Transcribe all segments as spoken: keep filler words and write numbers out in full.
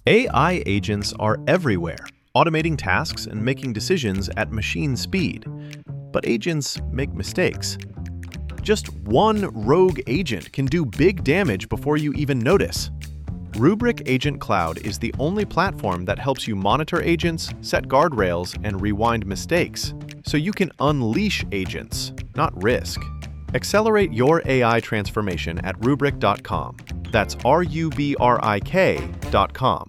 A I agents are everywhere, automating tasks and making decisions at machine speed. But agents make mistakes. Just one rogue agent can do big damage before you even notice. Rubrik Agent Cloud is the only platform that helps you monitor agents, set guardrails, and rewind mistakes, so you can unleash agents, not risk. Accelerate your A I transformation at rubrik dot com. That's R U B R I K dot com.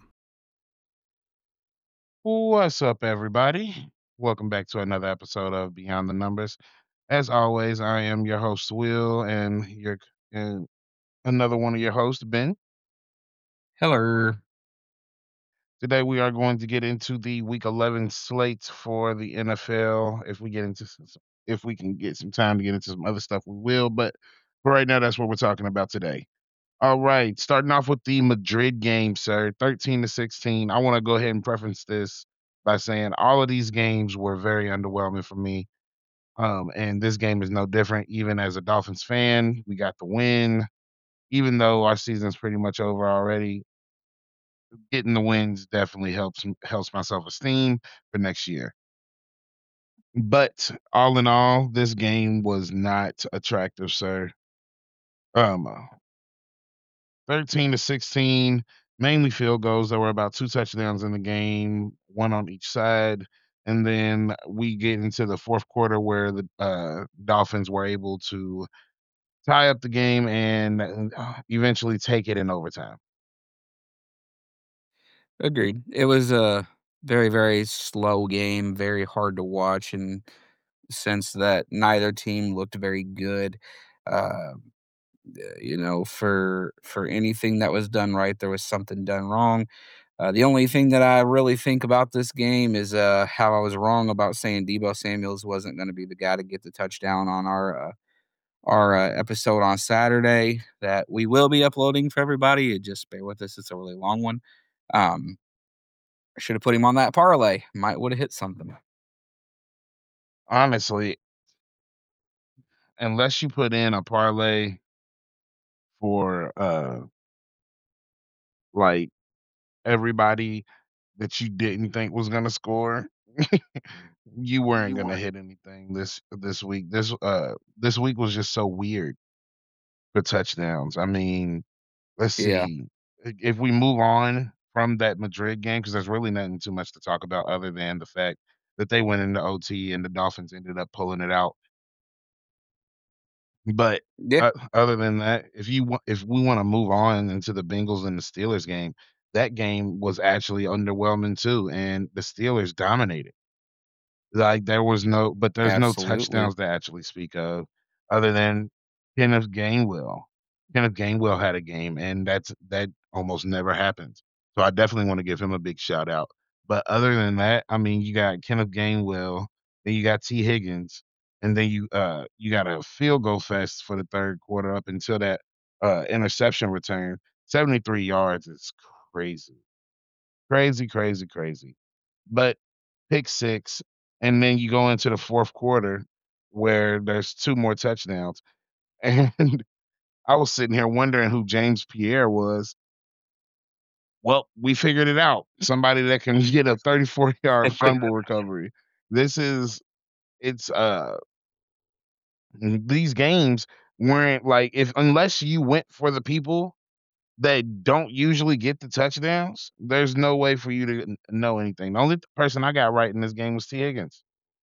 What's up, everybody? Welcome back to another episode of Beyond the Numbers. As always, I am your host, Will, and your and another one of your hosts, Ben. Hello. Today, we are going to get into the Week eleven slates for the N F L. If we get into, s- if we can get some time to get into some other stuff, we will. But for right now, that's what we're talking about today. All right, starting off with the Madrid game, sir, thirteen to sixteen. I want to go ahead and preference this by saying all of these games were very underwhelming for me. Um, and this game is no different. Even as a Dolphins fan, we got the win. Even though our season's pretty much over already, getting the wins definitely helps helps my self esteem for next year. But all in all, this game was not attractive, sir. Um, uh, thirteen to sixteen, mainly field goals. There were about two touchdowns in the game, one on each side. And then we get into the fourth quarter where the uh, Dolphins were able to tie up the game and uh, eventually take it in overtime. Agreed. It was a very, very slow game, very hard to watch in the sense that neither team looked very good. Uh, you know, for for anything that was done right, there was something done wrong. Uh, the only thing that I really think about this game is uh, how I was wrong about saying Debo Samuels wasn't going to be the guy to get the touchdown on our uh, our uh, episode on Saturday that we will be uploading for everybody. Just bear with us; it's a really long one. Um, I should have put him on that parlay. Might would have hit something. Honestly, unless you put in a parlay for uh like everybody that you didn't think was gonna score, you weren't gonna hit anything this this week. This uh this week was just so weird for touchdowns. I mean, let's Yeah, see. I- If we move on from that Madrid game, because there's really nothing too much to talk about other than the fact that they went into O T and the Dolphins ended up pulling it out. But yeah, uh, other than that, if you want, if we want to move on into the Bengals and the Steelers game, that game was actually underwhelming too, and the Steelers dominated. Like, there was no but there's no absolutely. touchdowns to actually speak of other than Kenneth Gainwell. Kenneth Gainwell had a game, and that's that almost never happens. So I definitely wanna give him a big shout out. But other than that, I mean, you got Kenneth Gainwell, then you got T. Higgins, and then you, uh, you got a field goal fest for the third quarter up until that, uh, interception return. seventy-three yards is crazy. Crazy, crazy, crazy. But pick six, and then you go into the fourth quarter where there's two more touchdowns, and I was sitting here wondering who James Pierre was. Well, we figured it out. Somebody that can get a thirty-four-yard fumble recovery. This is it's, uh these games weren't like if unless you went for the people that don't usually get the touchdowns, there's no way for you to n know anything. The only person I got right in this game was T. Higgins.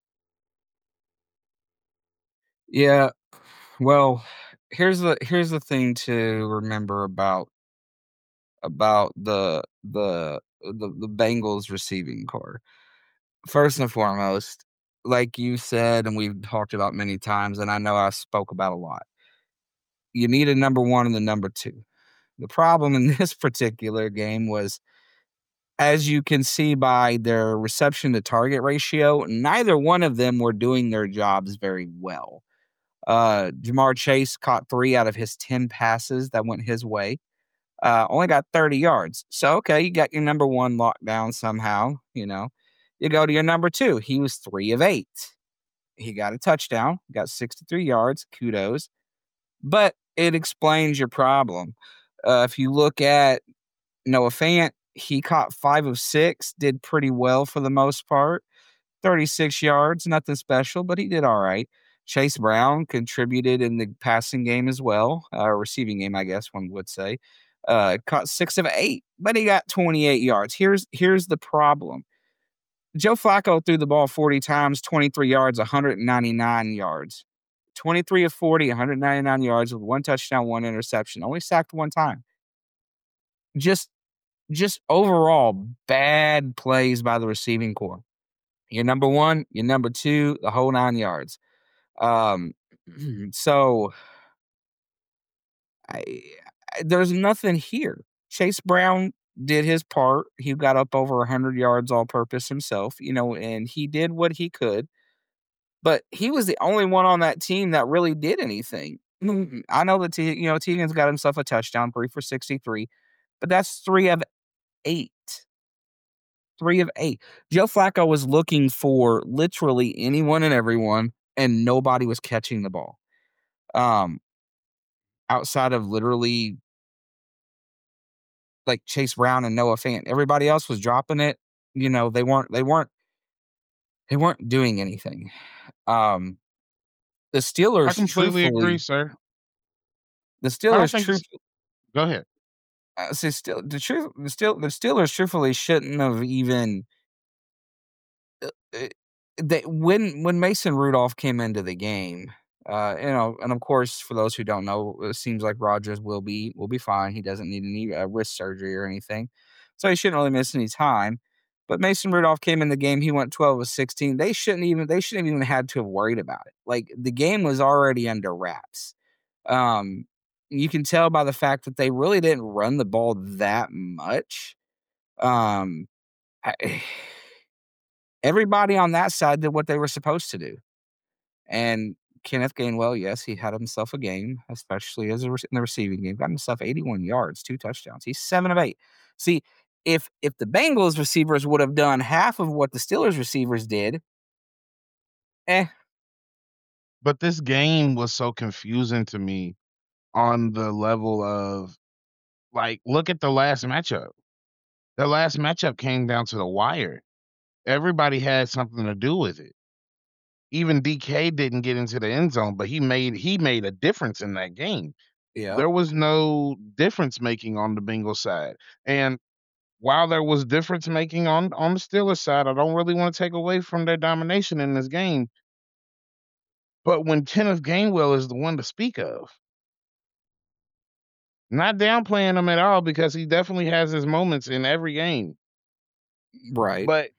Yeah. Well, here's the here's the thing to remember about about the the the, the Bengals receiving core. First and foremost, like you said, and we've talked about many times, and I know I spoke about a lot. You need a number one and the number two. The problem in this particular game was, as you can see by their reception to target ratio, neither one of them were doing their jobs very well. Uh, Jamar Chase caught three out of his ten passes that went his way. Uh, only got thirty yards. So, okay, you got your number one locked down somehow, you know. You go to your number two. He was three of eight. He got a touchdown, got sixty-three yards. Kudos. But it explains your problem. Uh, if you look at Noah Fant, he caught five of six, did pretty well for the most part. thirty-six yards, nothing special, but he did all right. Chase Brown contributed in the passing game as well, uh, receiving game, I guess one would say. Uh, caught six of eight, but he got twenty-eight yards. Here's here's the problem. Joe Flacco threw the ball forty times, twenty-three yards, one hundred ninety-nine yards. twenty-three of forty, one hundred ninety-nine yards with one touchdown, one interception. Only sacked one time. Just just overall bad plays by the receiving corps. You're number one, you're number two, the whole nine yards. Um, so I, I, there's nothing here. Chase Brown did his part. He got up over one hundred yards all purpose himself, you know, and he did what he could. But he was the only one on that team that really did anything. I know that, T, you know, Teagan's got himself a touchdown, three for sixty-three, but that's three of eight. Three of eight. Joe Flacco was looking for literally anyone and everyone, and nobody was catching the ball. Um, outside of literally like Chase Brown and Noah Fant, everybody else was dropping it. You know, they weren't. They weren't. They weren't doing anything. Um, the Steelers. I completely agree, sir. The Steelers. Truth, go ahead. Uh, see, still the truth. The still the Steelers truthfully shouldn't have even. Uh, they when when Mason Rudolph came into the game, uh, you know, and of course, for those who don't know, it seems like Rodgers will be will be fine. He doesn't need any uh, wrist surgery or anything, so he shouldn't really miss any time. But Mason Rudolph came in the game. He went twelve of sixteen. They shouldn't even they shouldn't have even had to have worried about it. Like the game was already under wraps. Um, you can tell by the fact that they really didn't run the ball that much. Um, I, everybody on that side did what they were supposed to do. And Kenneth Gainwell, yes, he had himself a game, especially as a, in the receiving game. Got himself eighty-one yards, two touchdowns. He's seven of eight. See, if if the Bengals receivers would have done half of what the Steelers receivers did, eh. But this game was so confusing to me on the level of, like, look at the last matchup. The last matchup came down to the wire. Everybody had something to do with it. Even D K didn't get into the end zone, but he made he made a difference in that game. Yeah. There was no difference making on the Bengals side. And while there was difference making on, on the Steelers side, I don't really want to take away from their domination in this game. But when Kenneth Gainwell is the one to speak of, not downplaying him at all, because he definitely has his moments in every game. Right. But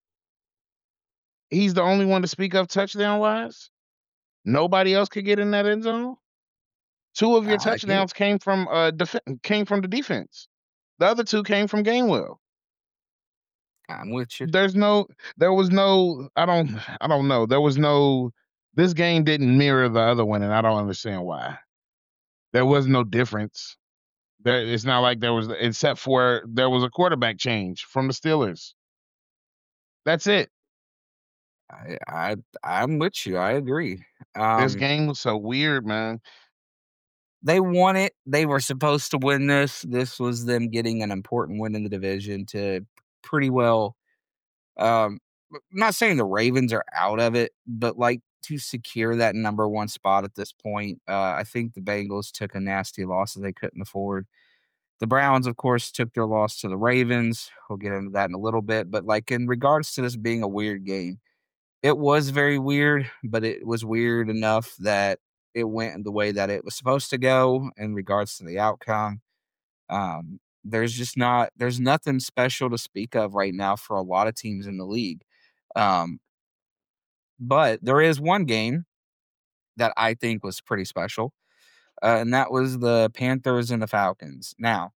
he's the only one to speak of touchdown-wise? Nobody else could get in that end zone? Two of your touchdowns came from uh def- came from the defense. The other two came from Gainwell. I'm with you. There's no, there was no, I don't, I don't know. There was no, this game didn't mirror the other one, and I don't understand why. There was no difference. There, it's not like there was, except for there was a quarterback change from the Steelers. That's it. I, I I'm with you. I agree. Um, this game was so weird, man. They won it. They were supposed to win this. This was them getting an important win in the division to pretty well. Um, I'm not saying the Ravens are out of it, but like to secure that number one spot at this point, uh, I think the Bengals took a nasty loss that they couldn't afford. The Browns, of course, took their loss to the Ravens. We'll get into that in a little bit. But like in regards to this being a weird game, it was very weird, but it was weird enough that it went the way that it was supposed to go in regards to the outcome. Um, there's just not, there's nothing special to speak of right now for a lot of teams in the league. Um, but there is one game that I think was pretty special, uh, and that was the Panthers and the Falcons. Now,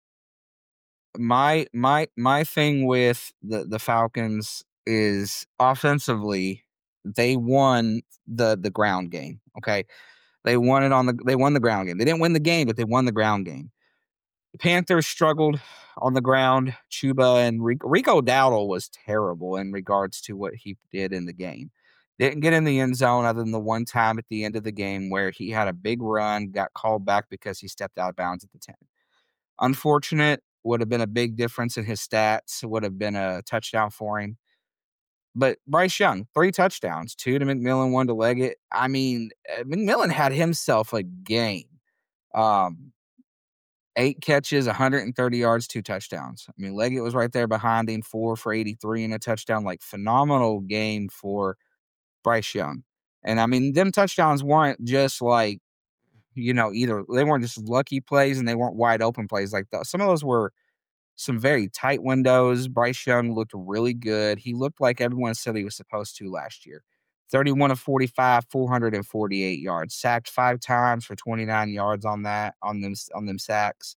my my my thing with the the Falcons is offensively, they won the the ground game. Okay, they won it on the they won the ground game. They didn't win the game, but they won the ground game. The Panthers struggled on the ground. Chuba and Rico, Rico Dowdle was terrible in regards to what he did in the game. Didn't get in the end zone other than the one time at the end of the game where he had a big run, got called back because he stepped out of bounds at the ten. Unfortunate. would have been a big difference in his stats. Would have been a touchdown for him. But Bryce Young, three touchdowns, two to McMillan, one to Leggett. I mean, uh, McMillan had himself a game. Um, eight catches, one hundred thirty yards, two touchdowns. I mean, Leggett was right there behind him, four for eighty-three and a touchdown. Like, phenomenal game for Bryce Young. And, I mean, them touchdowns weren't just like, you know, either they weren't just lucky plays and they weren't wide open plays like that. Some of those were some very tight windows. Bryce Young looked really good. He looked like everyone said he was supposed to last year. thirty-one of forty-five, four hundred forty-eight yards. Sacked five times for twenty-nine yards on that, on them, on them sacks.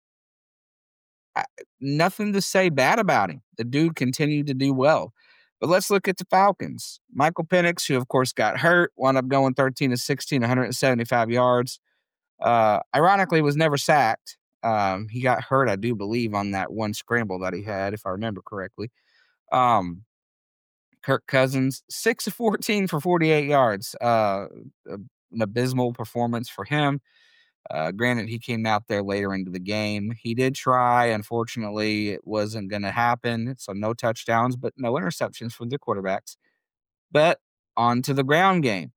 I, nothing to say bad about him. The dude continued to do well. But let's look at the Falcons. Michael Penix, who of course got hurt, wound up going thirteen to sixteen, one hundred seventy-five yards. Uh, ironically, was never sacked. Um, he got hurt, I do believe, on that one scramble that he had, if I remember correctly. Um, Kirk Cousins, six of fourteen for forty-eight yards. Uh, an abysmal performance for him. Uh, granted, he came out there later into the game. He did try. Unfortunately, it wasn't going to happen. So no touchdowns, but no interceptions from the quarterbacks. But on to the ground game.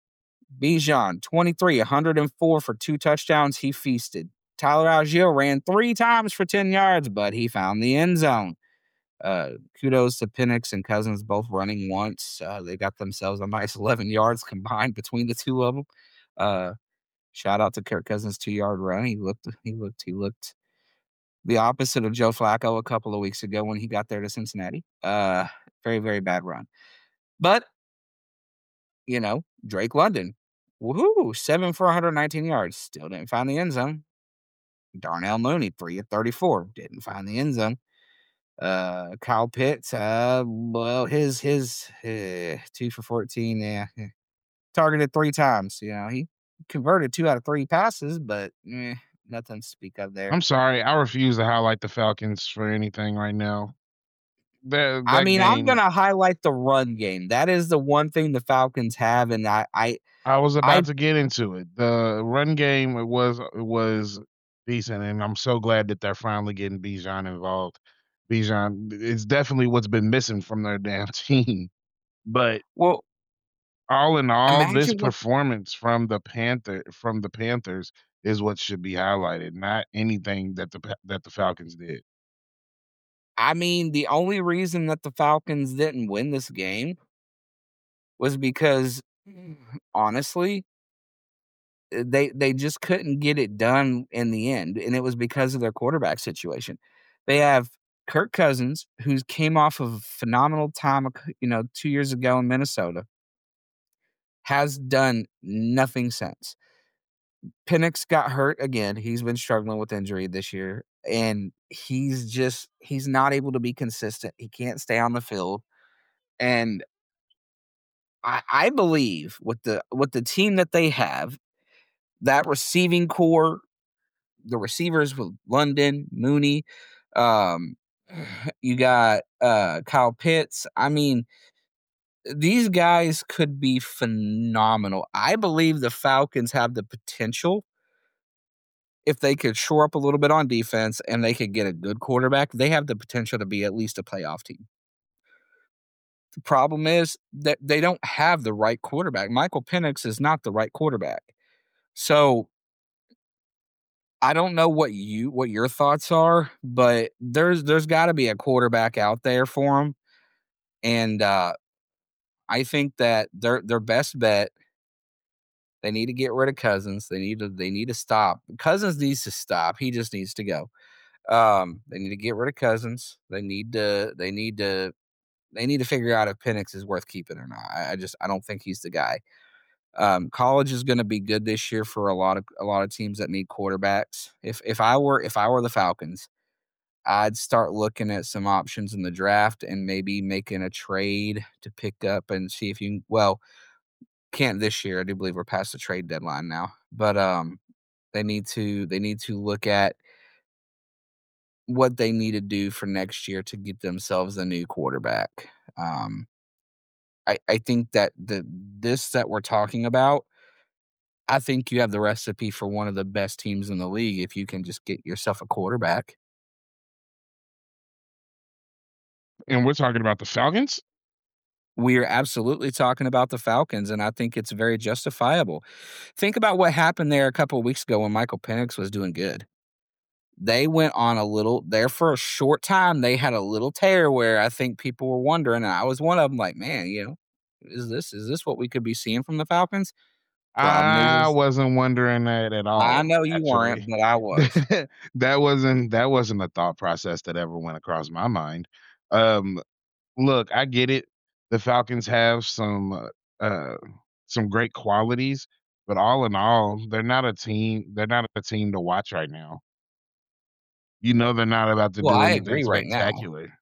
Bijan, twenty-three, one hundred four for two touchdowns. He feasted. Tyler Algier ran three times for ten yards, but he found the end zone. Uh, kudos to Penix and Cousins both running once. Uh, they got themselves a nice eleven yards combined between the two of them. Uh, shout out to Kirk Cousins' two-yard run. He looked, he looked, he looked the opposite of Joe Flacco a couple of weeks ago when he got there to Cincinnati. Uh, very, very bad run. But, you know, Drake London, woohoo, seven for one hundred nineteen yards. Still didn't find the end zone. Darnell Mooney, three of thirty-four. Didn't find the end zone. Uh, Kyle Pitts, uh, well, his, his, uh, two for fourteen, yeah. Targeted three times. You know, he converted two out of three passes, but eh, nothing to speak of there. I'm sorry. I refuse to highlight the Falcons for anything right now. That, that I mean, game, I'm going to highlight the run game. That is the one thing the Falcons have, and I, I, I was about I, to get into it. The run game it was it was decent, and I'm so glad that they're finally getting Bijan involved. Bijan, it's definitely what's been missing from their damn team. But well, all in all, this imagine what, performance from the Panther from the Panthers is what should be highlighted, not anything that the Pa- that the Falcons did. I mean, the only reason that the Falcons didn't win this game was because, honestly, they they just couldn't get it done in the end, and it was because of their quarterback situation. They have Kirk Cousins, who came off of a phenomenal time, you know, two years ago in Minnesota, has done nothing since. Penix got hurt again. He's been struggling with injury this year, and he's just he's not able to be consistent. He can't stay on the field, and I, I believe with the with the team that they have, that receiving core, the receivers with London, Mooney, um, you got uh, Kyle Pitts. I mean, these guys could be phenomenal. I believe the Falcons have the potential, if they could shore up a little bit on defense and they could get a good quarterback, they have the potential to be at least a playoff team. The problem is that they don't have the right quarterback. Michael Penix is not the right quarterback. So I don't know what you what your thoughts are, but there's there's got to be a quarterback out there for them, and uh, I think that their their best bet. They need to get rid of Cousins. They need to they need to stop. Cousins needs to stop. He just needs to go. Um, they need to get rid of Cousins. They need to they need to they need to figure out if Penix is worth keeping or not. I, I just I don't think he's the guy. Um, college is going to be good this year for a lot of a lot of teams that need quarterbacks. If if I were if I were the Falcons, I'd start looking at some options in the draft and maybe making a trade to pick up and see if you can, well, can't this year. I do believe we're past the trade deadline now, but um, they need to they need to look at what they need to do for next year to get themselves a new quarterback. Um, I I think that the this that we're talking about, I think you have the recipe for one of the best teams in the league if you can just get yourself a quarterback. And we're talking about the Falcons? We're absolutely talking about the Falcons, and I think it's very justifiable. Think about what happened there a couple of weeks ago when Michael Penix was doing good. They went on a little there for a short time, they had a little tear where I think people were wondering, and I was one of them, like, "Man, you know, is this is this what we could be seeing from the Falcons?" Problem I is wasn't wondering that at I all, know you weren't, actually. but I was. That wasn't that wasn't a thought process that ever went across my mind. Um, look, I get it. The Falcons have some, uh, uh, some great qualities, but all in all, they're not a team they're not a team to watch right now. You know they're not about to Well, do I anything agree right now. spectacular.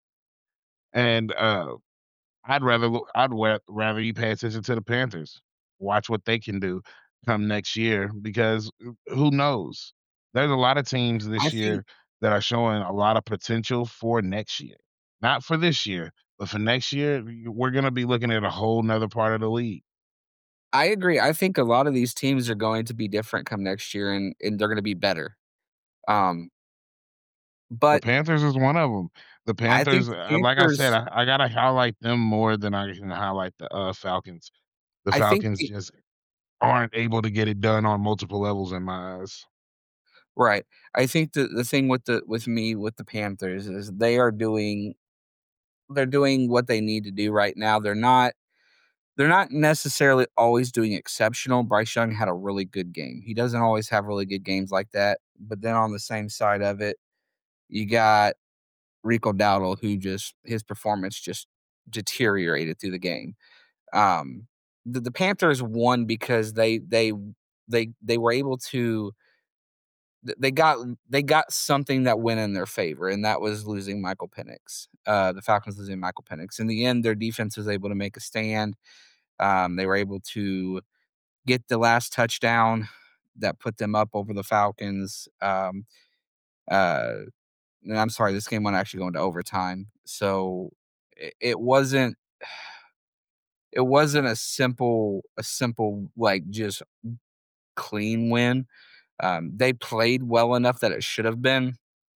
And, uh, I'd rather loo I'd wa rather you pay attention to the Panthers. Watch what they can do come next year because w who knows? There's a lotta teams I this think year that are showing a lotta potential for next year. Not for this year, but for next year, y we're gonna be looking at a whole 'nother part of the league. I agree, I think a lot of these teams are going to be different come next year, and and they're gonna be better. Um The but Panthers is one of 'em. The I think Panthers, the uh, like I said, Panthers I I gotta highlight them more than I can highlight the, uh, Falcons. The I think Falcons the just aren't able to get it done on multiple levels in my eyes. Right. I think the the thing with the with me with the Panthers is they are doing they're doing what they need to do right now, they're not they're not necessarily always doing exceptional. Bryce Young had a really good game. He doesn't always have really good games like that, but then on the same side of it, you got Rico Dowdle, who just his performance just deteriorated through the game. Um, the the Panthers won because they they they they were able to th they got they got something that went in their favor, and that was losing Michael Penix. Uh, the Falcons losing Michael Penix. In the end, their defense was able to make a stand. Um, they were able to get the last touchdown that put them up over the Falcons. Um, uh, and I'm sorry, this game went actually go into overtime. So it it wasn't it wasn't a simple a simple, like, just clean win. Um, they played well enough that it should have been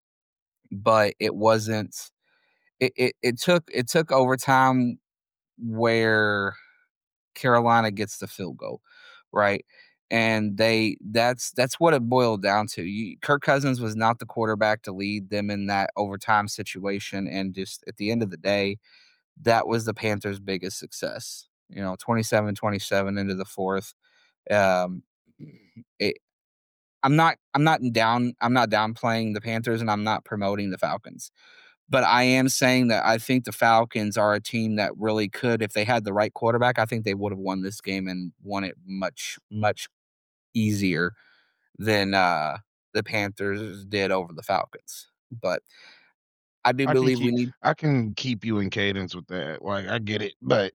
but it wasn't it it it took it took overtime where Carolina gets the field goal, right? And they that's that's what it boiled down to. You Kirk Cousins was not the quarterback to lead them in that overtime situation, and just at the end of the day, that was the Panthers' biggest success. You know, twenty-seven twenty-seven into the fourth. Um, it I'm not I'm not down I'm not downplaying the Panthers, and I'm not promoting the Falcons. But I am saying that I think the Falcons are a team that really could if they had the right quarterback, I think they would've won this game and won it much, much easier than, uh, the Panthers did over the Falcons. But I do I can believe we keep need I can keep you in cadence with that, like, I get it, but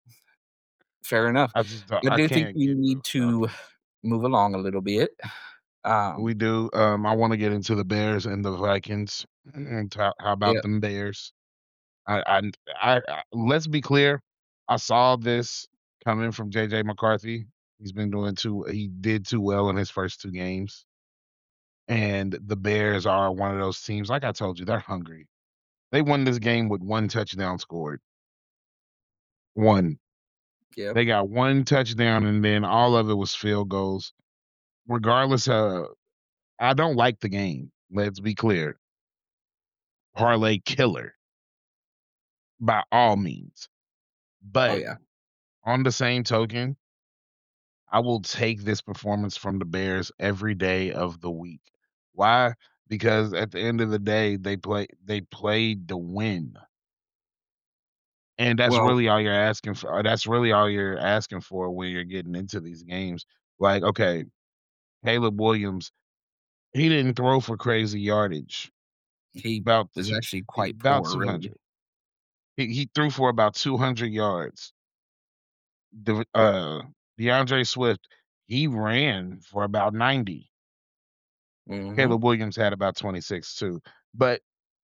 Fair enough. I just don't I I do think can't we get need those to Falcons. move along a little bit. Um We do, um, I wanna get into the Bears and the Vikings, and ta how about Yep. them Bears? I and I I let's be clear, I saw this coming from J.J. McCarthy. He's been doing too he did too well in his first two games. And the Bears are one of those teams, like I told you, they're hungry. They won this game with one touchdown scored. one. Yep. They got one touchdown, and then all of it was field goals. Regardless of I don't like the game, let's be clear. Parlay killer. By all means. Oh, But yeah. on the same token I will take this performance from the Bears every day of the week. Why? Because at the end of the day, they play they played to win. And that's Well really all you're asking for that's really all you're asking for when you're getting into these games. Like, okay, Caleb Williams, he didn't throw for crazy yardage. He 'Bout was two actually he quite 'bout poor, two really. hundred. He he threw for about two hundred yards. The uh, DeAndre Swift, he ran for about ninety. Mhm. Caleb Williams had about twenty-six too. But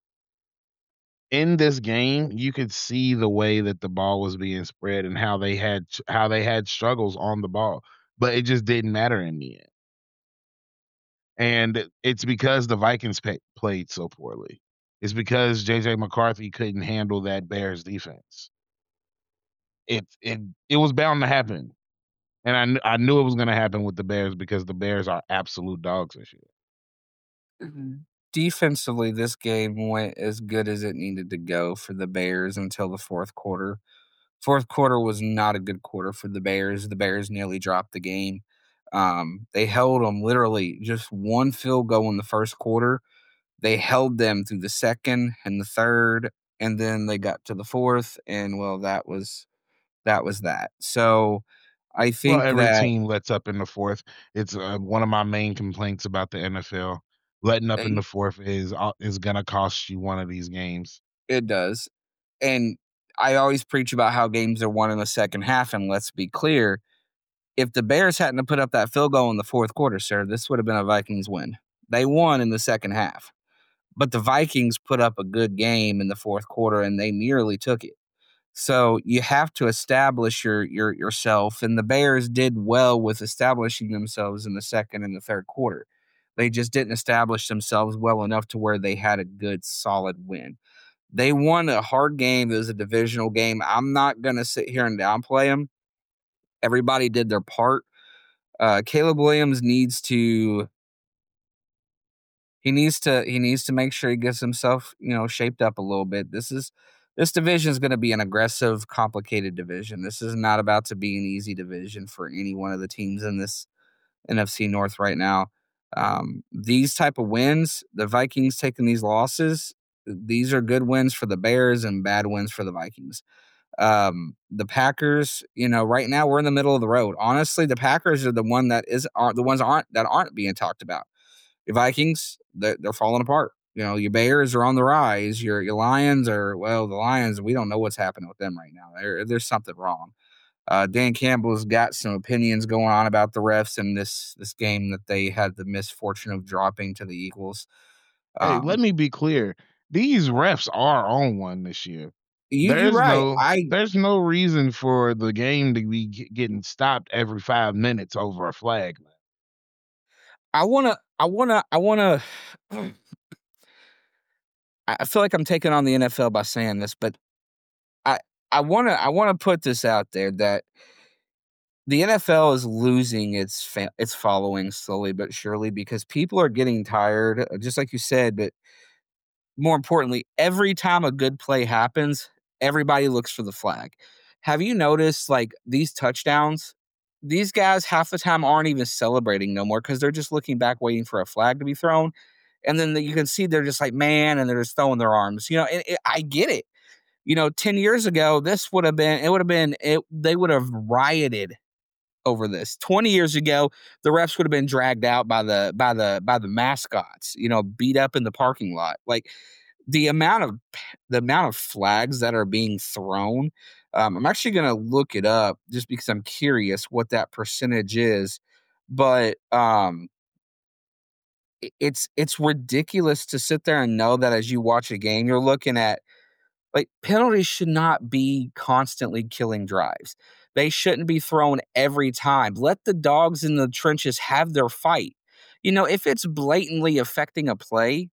in this game, you could see the way that the ball was being spread and how they had ch how they had struggles on the ball, but it just didn't matter in the end. And it's because the Vikings pa played so poorly. It's because J J McCarthy couldn't handle that Bears defense. It it it was bound to happen, and I kn I knew it was gonna happen with the Bears because the Bears are absolute dogs this year. Mhm. Defensively, this game went as good as it needed to go for the Bears until the fourth quarter. Fourth quarter was not a good quarter for the Bears. The Bears nearly dropped the game. Um, they held them literally just one field goal in the first quarter. They held them through the second and the third, and then they got to the fourth, and well, that was that was that. So I Well, think every that team lets up in the fourth. It's, uh, one of my main complaints about the N F L. Letting up in eh, the fourth is uh, is gonna cost you one of these games. it does. And I always preach about how games are won in the second half, and let's be clear, if the Bears hadn't have put up that field goal in the fourth quarter, sir, this would have been a Vikings win. They won in the second half, but the Vikings put up a good game in the fourth quarter, and they nearly took it. So you have to establish your your yourself, and the Bears did well with establishing themselves in the second and the third quarter. They just didn't establish themselves well enough to where they had a good, solid win. They won a hard game. It was a divisional game. I'm not going to sit here and downplay them. Everybody did their part. Uh, Caleb Williams needs to he needs to he needs to make sure he gets himself, you know, shaped up a little bit. This is this division is going to be an aggressive, complicated division. This is not about to be an easy division for any one of the teams in this N F C North right now. Um, these type of wins, the Vikings taking these losses, these are good wins for the Bears and bad wins for the Vikings. Um, the Packers, you know, right now we're in the middle of the road. Honestly, the Packers are the one that is aren't the ones aren't that aren't being talked about. The Vikings, they're, they're falling apart. You know, your Bears are on the rise. Your your Lions are well, the Lions. We don't know what's happening with them right now. There, there's something wrong. Uh, Dan Campbell's got some opinions going on about the refs in this this game that they had the misfortune of dropping to the Eagles. Hey, let Um, me be clear. These refs are on one this year. you you're There's right. no I there's no reason for the game to be g getting stopped every five minutes over a flag, man. I wanna I wanna I wanna. I feel like I'm taking on the N F L by saying this, but I I wanna I wanna put this out there that the N F L is losing its fa- its following slowly but surely because people are getting tired, uh, just like you said. But more importantly, every time a good play happens, everybody looks for the flag. Have you noticed like these touchdowns? These guys half the time aren't even celebrating no more because they're just looking back, waiting for a flag to be thrown. And then the, you can see they're just like, man, and they're just throwing their arms. You know, and it, I get it. You know, ten years ago, this would have been, it would have been, it, they would have rioted over this. twenty years ago, the refs would have been dragged out by the by the by the mascots, you know, beat up in the parking lot. Like the amount of the amount of flags that are being thrown. Um, I'm actually going to look it up just because I'm curious what that percentage is. But um, i- it's it's ridiculous to sit there and know that as you watch a game, you're looking at like penalties should not be constantly killing drives. They shouldn't be thrown every time. Let the dogs in the trenches have their fight. You know, if it's blatantly affecting a play,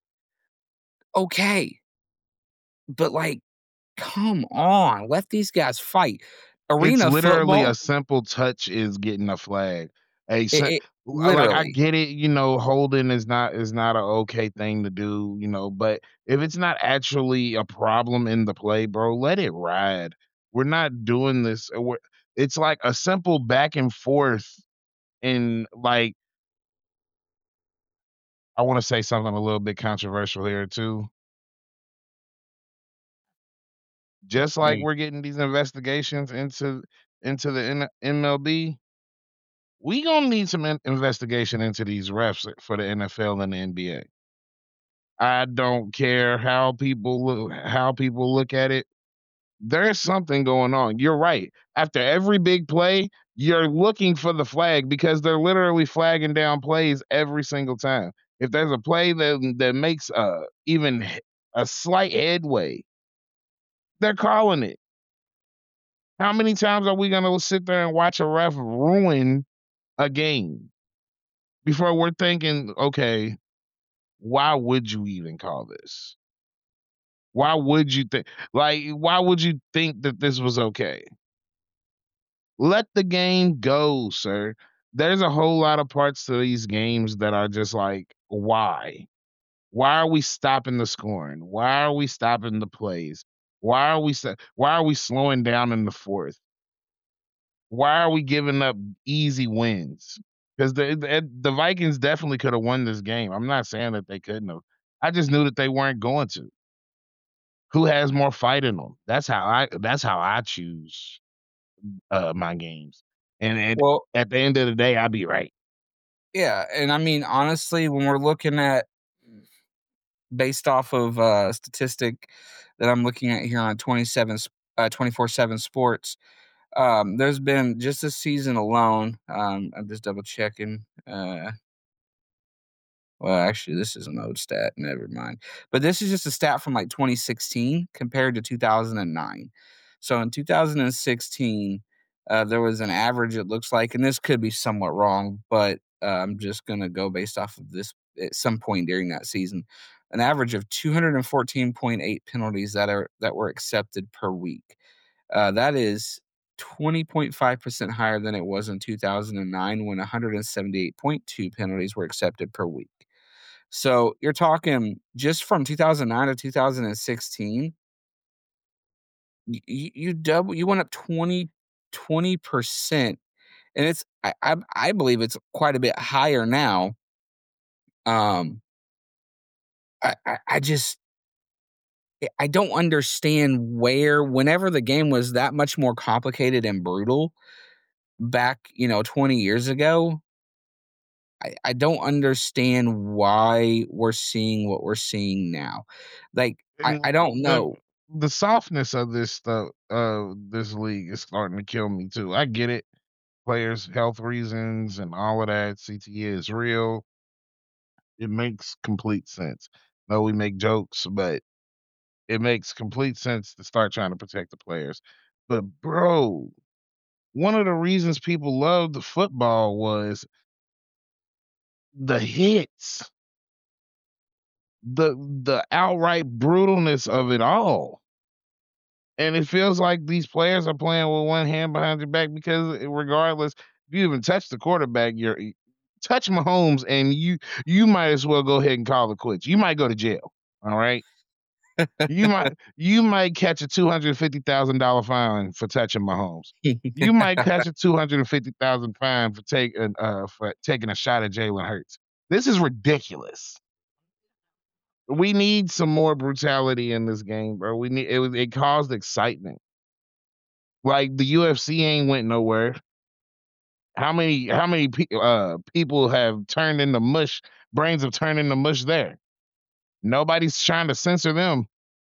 okay. But like, come on, let these guys fight. It's Arena literally a football, simple touch is getting a flag. A it, se it like, I literally, get it, you know, holding is not is not a okay thing to do, you know, but if it's not actually a problem in the play, bro, let it ride. We're not doing this, uh, we're it's like a simple back and forth and, like, I wanna say something a little bit controversial here too. Just like hey, we're getting these investigations into into the N M L B, we gonna need some in investigation into these refs for the N F L and the N B A. I don't care how people look how people look at it. There's something going on. You're right. After every big play, you're looking for the flag because they're literally flagging down plays every single time. If there's a play that that makes uh even h- a slight headway, they're calling it. How many times are we gonna sit there and watch a ref ruin a game before we're thinking, okay, why would you even call this? Why would you think like, why would you think that this was okay? Let the game go, sir. There's a whole lot of parts to these games that are just like, why? Why are we stopping the scoring? Why are we stopping the plays? Why are we st- why are we slowing down in the fourth? Why are we giving up easy wins? Because the, the the Vikings definitely could have won this game. I'm not saying that they couldn't have. I just knew that they weren't going to. Who has more fight in them? That's how I. That's how I choose uh, my games. And, and Well, at the end of the day, I'll be right. yeah, and I mean, honestly, when we're looking at based off of uh statistic that I'm looking at here on twenty-seven uh twenty-four seven Sports, um, there's been just this season alone. Um, I'm just double checking. Uh, well, actually, this is an old stat. Never mind. But this is just a stat from like twenty sixteen compared to two thousand nine. So in two thousand sixteen, uh, there was an average, it looks like, and this could be somewhat wrong, but uh, I'm just going to go based off of this at some point during that season. An average of two hundred fourteen point eight penalties that are that were accepted per week. Uh, that is twenty point five percent higher than it was in two thousand nine when one hundred seventy-eight point two penalties were accepted per week. So you're talking just from two thousand nine to two thousand sixteen, you, you double, you went up twenty, twenty percent. And it's, I, I, I believe it's quite a bit higher now. Um, I, I, I just, I don't understand where, whenever the game was that much more complicated and brutal back, you know, twenty years ago, I, I don't understand why we're seeing what we're seeing now. Like, I, I And don't the know. the softness of this stuff, uh, this league is starting to kill me too. I get it, players' health reasons and all of that. C T E is real. It makes complete sense. No, we make jokes, but it makes complete sense to start trying to protect the players. But bro, one of the reasons people loved the football was the hits, the the outright brutalness of it all. And it feels like these players are playing with one hand behind your back because regardless, if you even touch the quarterback, you're touch Mahomes and you you might as well go ahead and call it quits. You might go to jail. All right. You might you might catch a two hundred fifty thousand dollar fine for touching Mahomes. You might catch a two hundred fifty thousand fine for taking uh for taking a shot at Jalen Hurts. This is ridiculous. We need some more brutality in this game, bro. We need it. Was, it caused excitement. Like the U F C ain't went nowhere. How many how many pe- uh people have turned into mush? Brains have turned into mush there. Nobody's trying to censor them.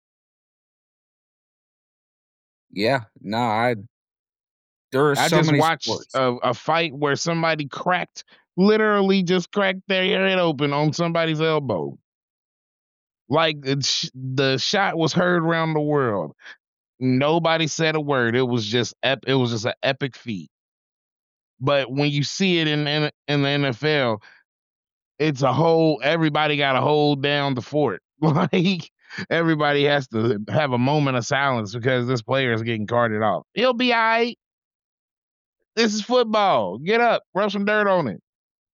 Yeah, no, I there are I so just many watched sports. a, a fight where somebody cracked, literally just cracked their head open on somebody's elbow. Like it's, the shot was heard around the world. Nobody said a word. It was just ep- it was just an epic feat. But when you see it in in, in the N F L, it's a whole. Everybody got to hold down the fort. Like everybody has to have a moment of silence because this player is getting carted off. He'll be all right. This is football. Get up, rub some dirt on it.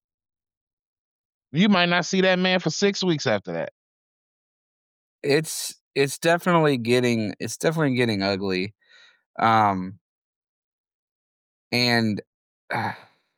You might not see that man for six weeks after that. It's it's definitely getting it's definitely getting ugly. Um and uh,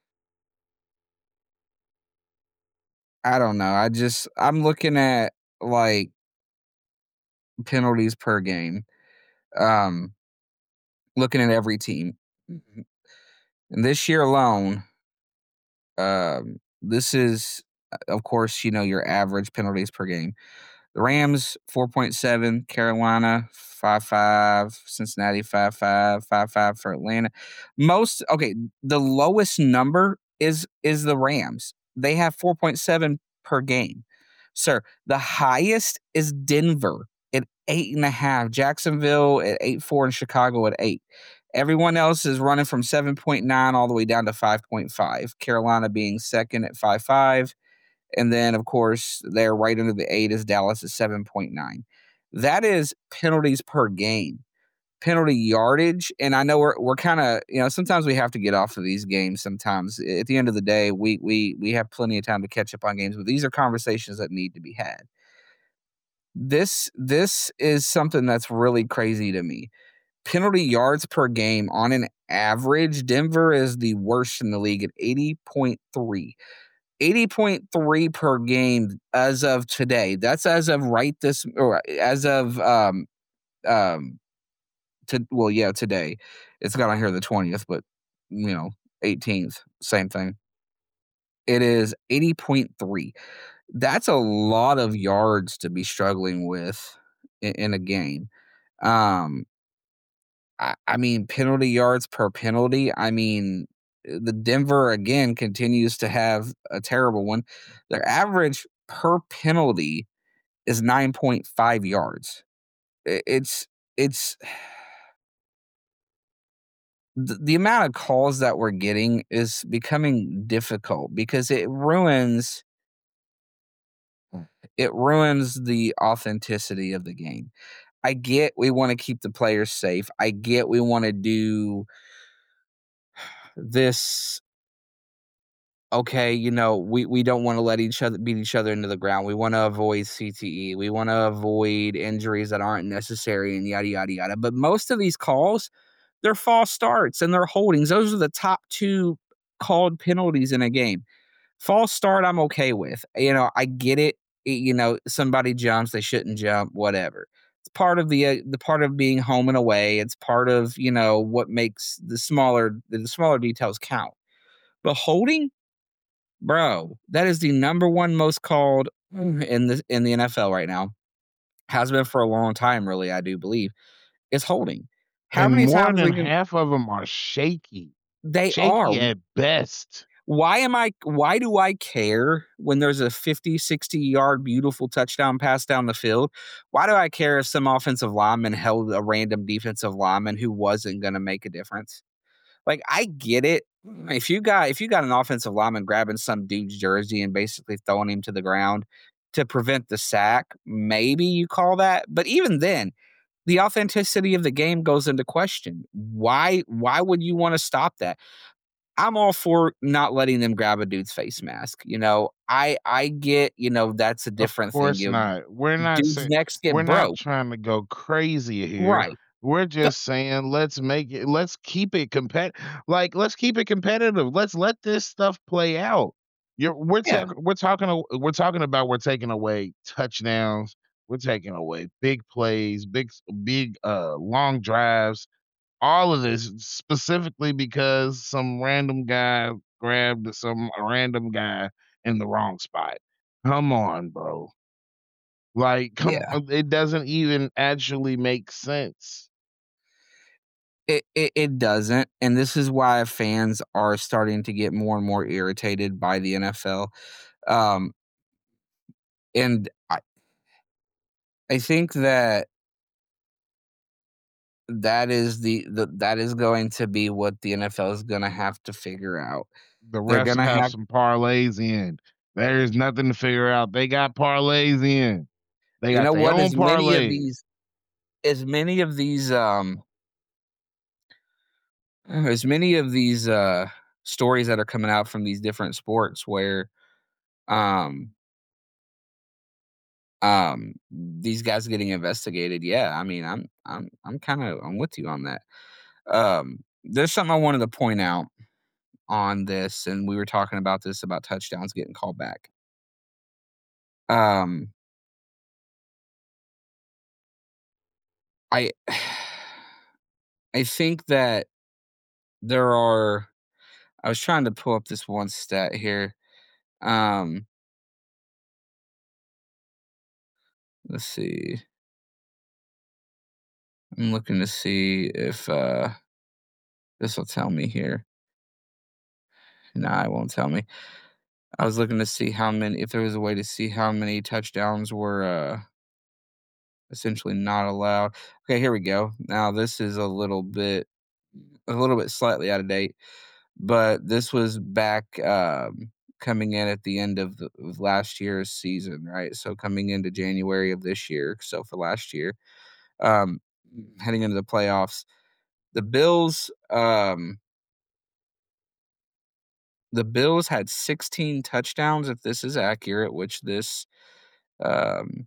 I don't know. I just I'm looking at like penalties per game. Um looking at every team. Mhm. And this year alone, um this is uh, of course, you know, your average penalties per game. The Rams four point seven, Carolina five five, Cincinnati five five, five five for Atlanta. Most okay, the lowest number is is the Rams. They have four point seven per game. Sir, the highest is Denver at eight and a half, Jacksonville at eight four, and Chicago at eight. Everyone else is running from seven point nine all the way down to five point five. Carolina being second at five five. And then, of course, they're right under the eight is Dallas at seven point nine. That is penalties per game. Penalty yardage, and I know we're we're kind of, you know, sometimes we have to get off of these games sometimes. At the end of the day, we we we have plenty of time to catch up on games, but these are conversations that need to be had. This this is something that's really crazy to me. Penalty yards per game on an average, Denver is the worst in the league at eighty point three. eighty point three per game as of today. That's as of right this or as of um um to well, yeah, today. It's got on here the twentieth, but you know, eighteenth, same thing. It is eighty point three. That's a lot of yards to be struggling with in, in a game. Um, I, I mean, penalty yards per penalty. I mean, the Denver again continues to have a terrible one. Their average per penalty is nine point five yards. I- It's it's the, the amount of calls that we're getting is becoming difficult because it ruins it ruins the authenticity of the game. I get we want to keep the players safe. I get we want to do this. Okay, you know, we, we don't want to let each other beat each other into the ground. We want to avoid C T E. We want to avoid injuries that aren't necessary and yada yada yada. But most of these calls, they're false starts and they're holdings. Those are the top two called penalties in a game. False start, I'm okay with. You know, I get it. It- you know, somebody jumps, they shouldn't jump, whatever. It's part of the uh, the part of being home and away. It's part of, you know, what makes the smaller the smaller details count. But holding, bro, that is the number one most called in the in the N F L right now. Has been for a long time, really. I do believe it's holding. How And many more times than we can? half of them are shaky. They are. Shaky at best. Why am I? Why do I care when there's a fifty, sixty yard beautiful touchdown pass down the field? Why do I care if some offensive lineman held a random defensive lineman who wasn't going to make a difference? Like, I get it. If you got if you got an offensive lineman grabbing some dude's jersey and basically throwing him to the ground to prevent the sack, maybe you call that. But even then, the authenticity of the game goes into question. Why why would you want to stop that? I'm all for not letting them grab a dude's face mask. You know, I I get, you know, that's a Of different thing. course You know, not. We're not dudes' saying necks get we're not broke. trying to go crazy here. Right. We're So, just saying let's make it let's keep it compet like let's keep it competitive. Let's let this stuff play out. You're we're yeah. talking we're talking a- we're talking about we're taking away touchdowns, we're taking away big plays, big big uh long drives, all of this specifically because some random guy grabbed some random guy in the wrong spot. Come on, bro. Like, come Yeah. on, it doesn't even actually make sense. It, it it doesn't, and this is why fans are starting to get more and more irritated by the N F L. Um, and I I think that that is the, the that is going to be what the N F L is going to have to figure out. The They're refs going to have have, some parlays in. There's nothing to figure out. They got parlays in. They you got know their what, own as many of parlays. these as many of these um as many of these uh stories that are coming out from these different sports where um um these guys are getting investigated. Yeah, I mean, I'm I'm I'm kind of I'm with you on that. Um there's something I wanted to point out on this, and we were talking about this about touchdowns getting called back. Um I I think that there are I was trying to pull up this one stat here. Um let's see. I'm looking to see if uh this will tell me here. Nah, it won't tell me. I was looking to see how many, if there was a way to see how many touchdowns were uh, essentially not allowed. Okay, here we go. Now this is a little bit, a little bit slightly out of date, but this was back. Um, coming in at the end of, the, of last year's season, right? So coming into January of this year, so for last year, um, heading into the playoffs, the Bills, um, the Bills had sixteen touchdowns, if this is accurate, which this um,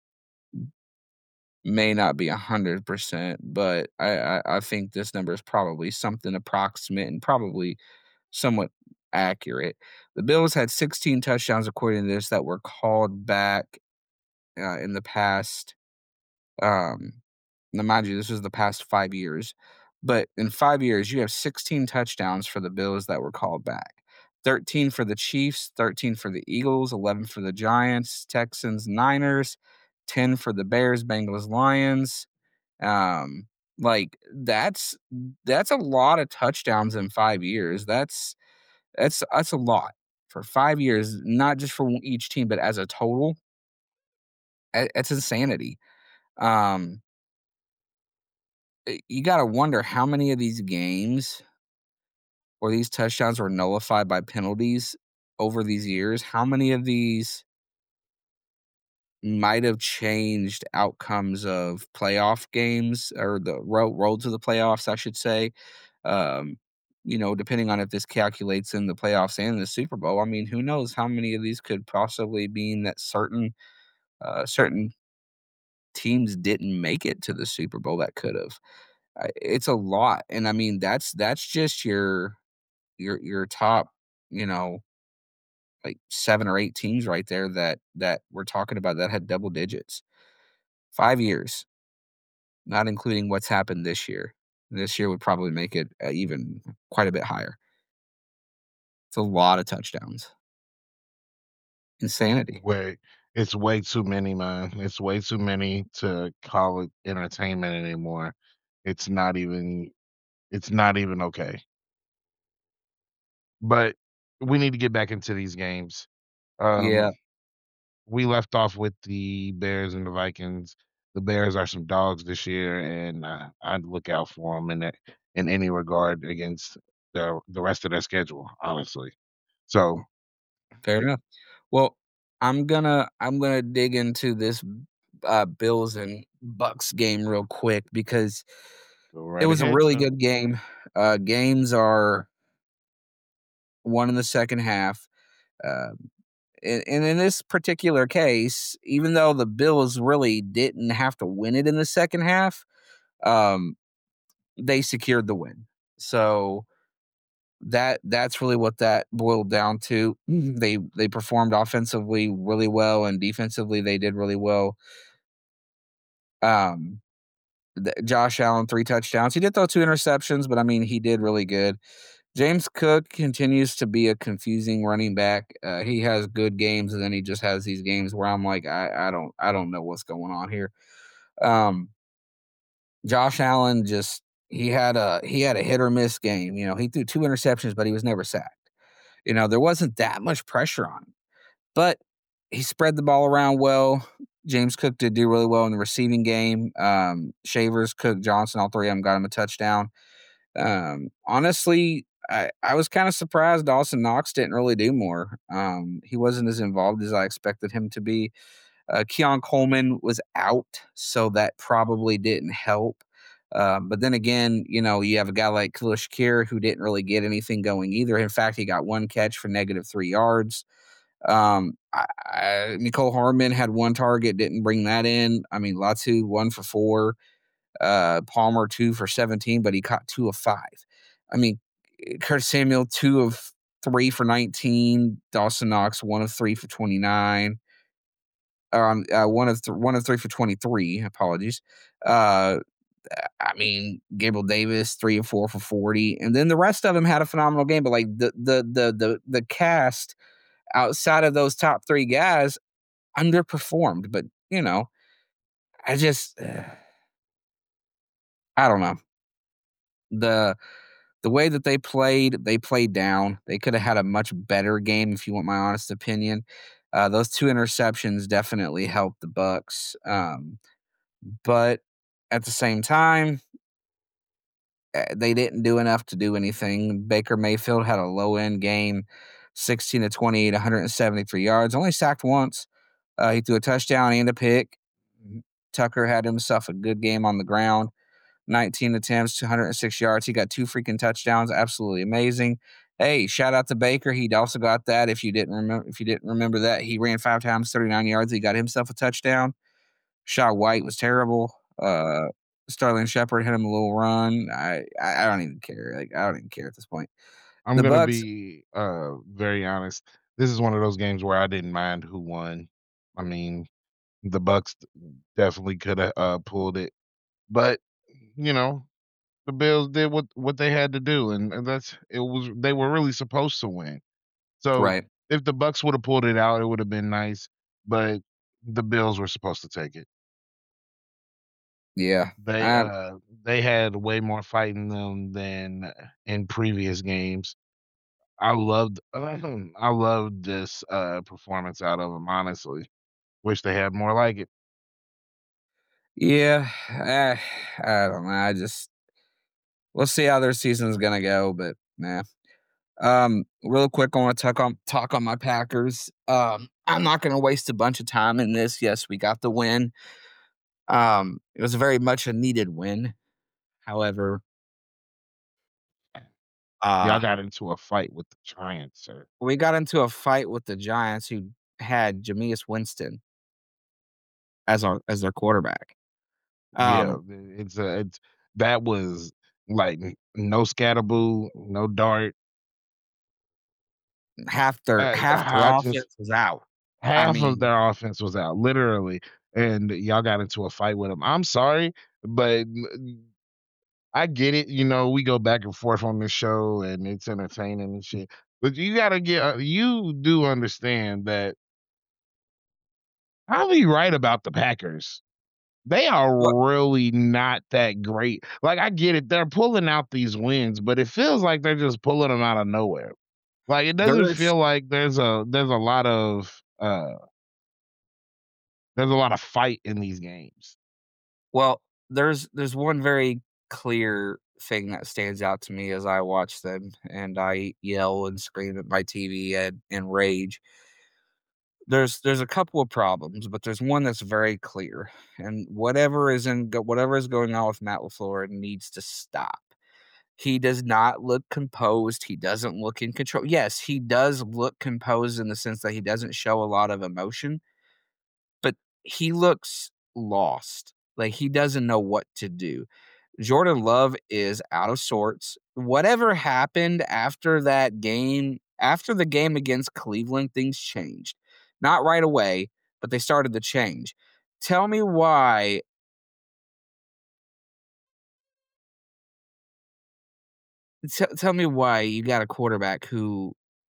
may not be one hundred percent, but I, I, I think this number is probably something approximate and probably somewhat accurate. The Bills had sixteen touchdowns, according to this, that were called back uh, in the past. Um, now, mind you, this was the past five years. But in five years, you have sixteen touchdowns for the Bills that were called back. thirteen for the Chiefs, thirteen for the Eagles, eleven for the Giants, Texans, Niners, ten for the Bears, Bengals, Lions. Um, like that's that's a lot of touchdowns in five years. That's that's that's a lot for five years, not just for each team, but as a total. i- It's insanity. Um, eh, you got to wonder how many of these games or these touchdowns were nullified by penalties over these years. How many of these might have changed outcomes of playoff games or the road road to the playoffs, I should say. Um, you know, depending on if this calculates in the playoffs and the Super Bowl. I mean, who knows how many of these could possibly mean that certain uh, certain teams didn't make it to the Super Bowl that could have. Uh, It's a lot, and I mean that's that's just your your your top, you know, like seven or eight teams right there that that we're talking about that had double digits. Five years, not including what's happened this year. This year would probably make it uh, even quite a bit higher. It's a lot of touchdowns. Insanity. Way it's way too many, man. It's way too many to call it entertainment anymore. It's not even it's not even okay. But we need to get back into these games. Yeah, Um, we left off with the Bears and the Vikings. The Bears are some dogs this year, and uh, I'd look out for them in that, in any regard against the the rest of their schedule, honestly. So fair enough. Well, I'm gonna I'm gonna dig into this uh, Bills and Bucks game real quick because go it right was a ahead, really sir. good game. Uh, games are won in the second half. Um, and, and in this particular case, even though the Bills really didn't have to win it in the second half, um, they secured the win. So that that's really what that boiled down to. Mhm. They they performed offensively really well, and defensively they did really well. Um, th- Josh Allen three touchdowns. He did throw two interceptions, but I mean he did really good. James Cook continues to be a confusing running back. Uh, he has good games, and then he just has these games where I'm like, I, I don't, I don't know what's going on here. Um, Josh Allen just he had a he had a hit or miss game. You know, he threw two interceptions, but he was never sacked. You know, there wasn't that much pressure on him, but he spread the ball around well. James Cook did do really well in the receiving game. Um, Shavers, Cook, Johnson, all three of them got him a touchdown. Um, honestly, I, I was kind of surprised Dawson Knox didn't really do more. Um, he wasn't as involved as I expected him to be. Uh, Keon Coleman was out, so that probably didn't help. Um, but then again, you know, you have a guy like Khalil Shakir who didn't really get anything going either. In fact, he got one catch for negative three yards. Um, I, I, Nicole Harmon had one target, didn't bring that in. I mean, Latu one for four. Uh, Palmer two for seventeen, but he caught two of five. I mean, Curtis Samuel two of three for nineteen. Dawson Knox one of three for twenty-nine. Um, uh, one of th- one of three for twenty-three. Apologies. Uh, I mean, Gabriel Davis three and four for forty, and then the rest of them had a phenomenal game. But like the the the the the cast outside of those top three guys underperformed. But you know, I just uh, I don't know the the way that they played. They played down. They could have had a much better game, if you want my honest opinion. Uh, those two interceptions definitely helped the Bucks, um, but at the same time, uh, they didn't do enough to do anything. Baker Mayfield had a low end game. sixteen to twenty-eight, one hundred seventy-three yards, only sacked once. Uh, he threw a touchdown and a pick. Tucker had himself a good game on the ground. nineteen attempts, two hundred six yards. He got two freaking touchdowns. Absolutely amazing. Hey, shout out to Baker. He also got that. If you didn't remember, if you didn't remember that, he ran five times, thirty-nine yards. He got himself a touchdown. Shot White was terrible. Uh, Sterling Shepard hit him a little run. I, I, I don't even care. Like I don't even care at this point. I'm The gonna Bucks, be uh very honest. This is one of those games where I didn't mind who won. I mean, the Bucks definitely could have uh, pulled it, but you know, the Bills did what what they had to do, and, and that's it was they were really supposed to win. So right? if the Bucks would have pulled it out, it would have been nice, but the Bills were supposed to take it. Yeah. They I, uh they had way more fight in them than in previous games. I loved I loved this uh performance out of them, honestly. Wish they had more like it. yeah. I, I don't know. I just we'll see how their season's gonna go, but nah. Um, real quick, I want to talk on talk on my Packers. Um, I'm not going to waste a bunch of time in this. Yes, we got the win. Um, it was very much a needed win. However, Y'all uh, got into a fight with the Giants, sir. we got into a fight with the Giants, who had Jameis Winston as our as their quarterback. Yeah, Um, it's a it's that was like n- no scatterboo, no dart. half their Uh, half their I just offense was out. I half of mean, their offense was out, literally, and y'all got into a fight with them. I'm sorry, but n- I get it. You know, we go back and forth on this show, and it's entertaining and shit. But you gotta get uh, you do understand that I'll be right about the Packers. They what are really not that great. Like, I get it, they're pulling out these wins, but it feels like they're just pulling them out of nowhere. Like, it there doesn't is feel like there's a there's a lot of, uh there's a lot of fight in these games. well, there's there's one very clear thing that stands out to me as I watch them and I yell and scream at my T V and, and rage. There's there's a couple of problems, but there's one that's very clear. And whatever is in go- whatever is going on with Matt LaFleur needs to stop. He does not look composed. He doesn't look in control. Yes, he does look composed in the sense that he doesn't show a lot of emotion, but he looks lost. Like he doesn't know what to do. Jordan Love is out of sorts. Whatever happened after that game, after the game against Cleveland, things changed. Not right away, but they started to change. Tell me why. T- tell me why you got a quarterback who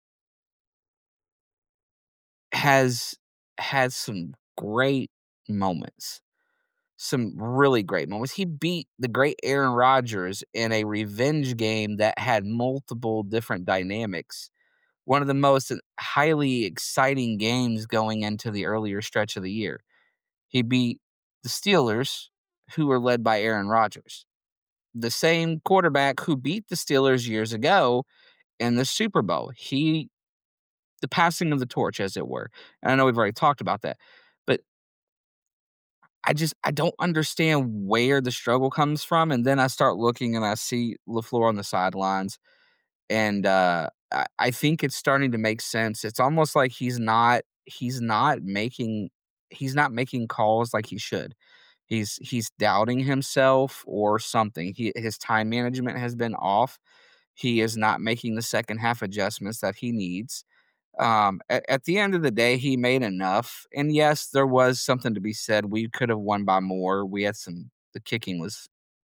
has had some great moments, some really great moments. He beat the great Aaron Rodgers in a revenge game that had multiple different dynamics. One of the most highly exciting games going into the earlier stretch of the year. He beat the Steelers, who were led by Aaron Rodgers, the same quarterback who beat the Steelers years ago in the Super Bowl. He, the passing of the torch, as it were. And I know we've already talked about that, but I just I don't understand where the struggle comes from. And then I start looking and I see LaFleur on the sidelines, and uh, I, I think it's starting to make sense. It's almost like he's not he's not making he's not making calls like he should. He's he's doubting himself or something. He his time management has been off. He is not making the second half adjustments that he needs. Um, at, at the end of the day, he made enough. And yes, there was something to be said. We could have won by more. We had some. The kicking was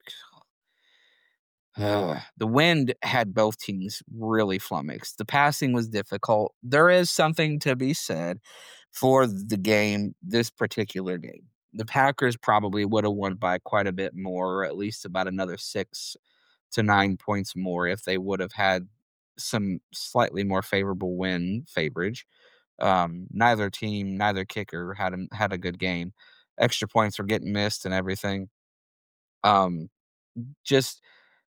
Ugh. The wind had both teams really flummoxed. The passing was difficult. There is something to be said for the game, this particular game. The Packers probably would have won by quite a bit more, or at least about another six to nine points more if they would have had some slightly more favorable win favorage. Um, neither team, neither kicker had a, had a good game. Extra points were getting missed and everything. Um, just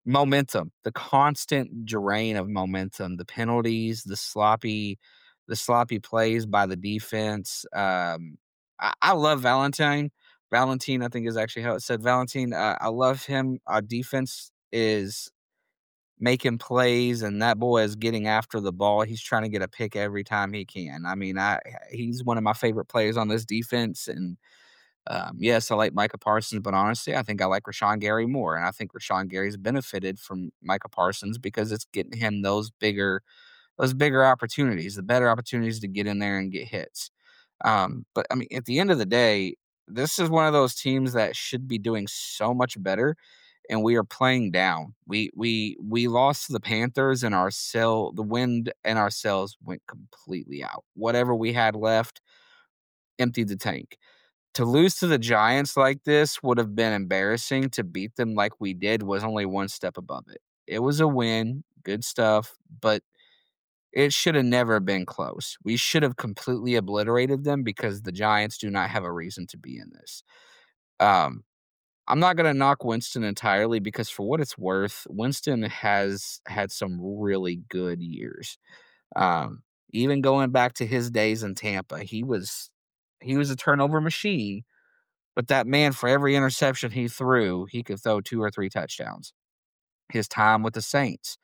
Momentum, the constant drain of momentum, the penalties, the sloppy the sloppy plays by the defense. Um, I, I love Valentine. Valentine, I think is actually how it said. Valentine, uh, I love him. Our defense is making plays, and that boy is getting after the ball. He's trying to get a pick every time he can. I mean, I he's one of my favorite players on this defense, and um, yes, I like Micah Parsons, but honestly, I think I like Rashawn Gary more, and I think Rashawn Gary's benefited from Micah Parsons because it's getting him those bigger those bigger opportunities, the better opportunities to get in there and get hits. Um, but I mean, at the end of the day, this is one of those teams that should be doing so much better, and we are playing down. We we we lost to the Panthers, and our cell, the wind and our cells went completely out. Whatever we had left emptied the tank. To lose to the Giants like this would have been embarrassing. To beat them like we did was only one step above it. It was a win, good stuff, but it should have never been close. We should have completely obliterated them because the Giants do not have a reason to be in this. Um, I'm not going to knock Winston entirely because, for what it's worth, Winston has had some really good years. Um, even going back to his days in Tampa, he was he was a turnover machine. But that man, for every interception he threw, he could throw two or three touchdowns. His time with the Saints,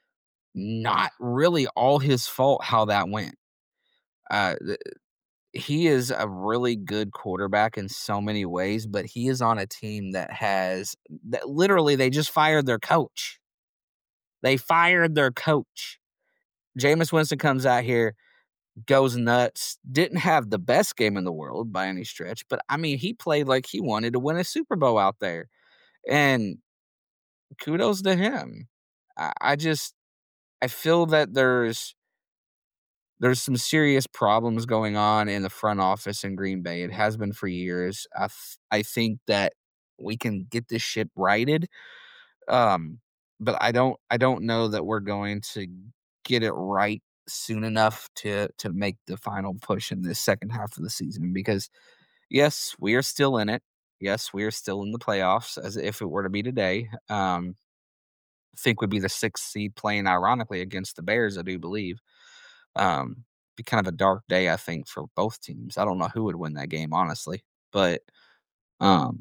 not really all his fault how that went. Uh, th- he is a really good quarterback in so many ways, but he is on a team that has that literally they just fired their coach. They fired their coach. Jameis Winston comes out here, goes nuts, didn't have the best game in the world by any stretch, but I mean, he played like he wanted to win a Super Bowl out there. And kudos to him. I, I just I feel that there's there's some serious problems going on in the front office in Green Bay. It has been for years. I th- I think that we can get this ship righted. Um, but I don't I don't know that we're going to get it right soon enough to to make the final push in this second half of the season because yes, we are still in it. Yes, we are still in the playoffs as if it were to be today. Um, think would be the sixth seed playing ironically against the Bears, I do believe. Um, be kind of a dark day, I think, for both teams. I don't know who would win that game, honestly. But um,